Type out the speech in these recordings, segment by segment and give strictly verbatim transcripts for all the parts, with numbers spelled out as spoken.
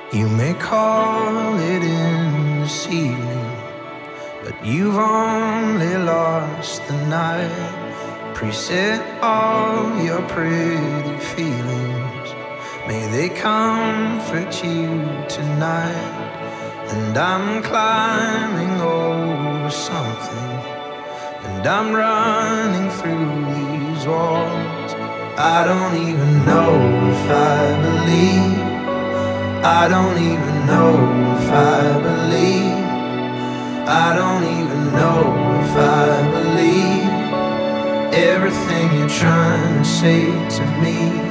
You may call it in this evening, but you've only lost the night. Preset all your pretty feelings, may they comfort you tonight. And I'm climbing over something, and I'm running through these walls. I don't even know if I believe, I don't even know if I believe, I don't even know if I believe everything you're trying to say to me.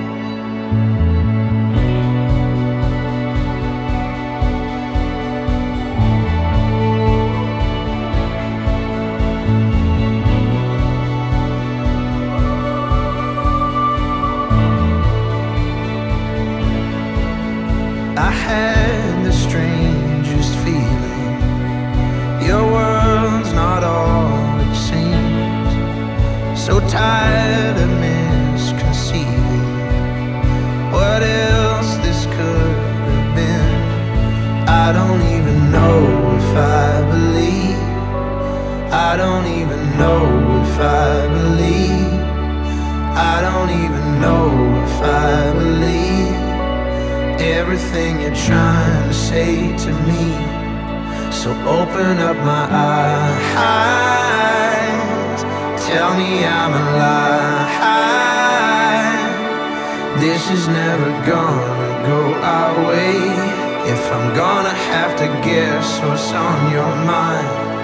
I had the strangest feeling, your world's not all it seems. So tired of misconceiving what else this could have been. I don't even know if I believe, I don't even know if I believe, I don't even know if I believe everything you're trying to say to me. So open up my eyes, tell me I'm alive. This is never gonna go our way. If I'm gonna have to guess what's on your mind,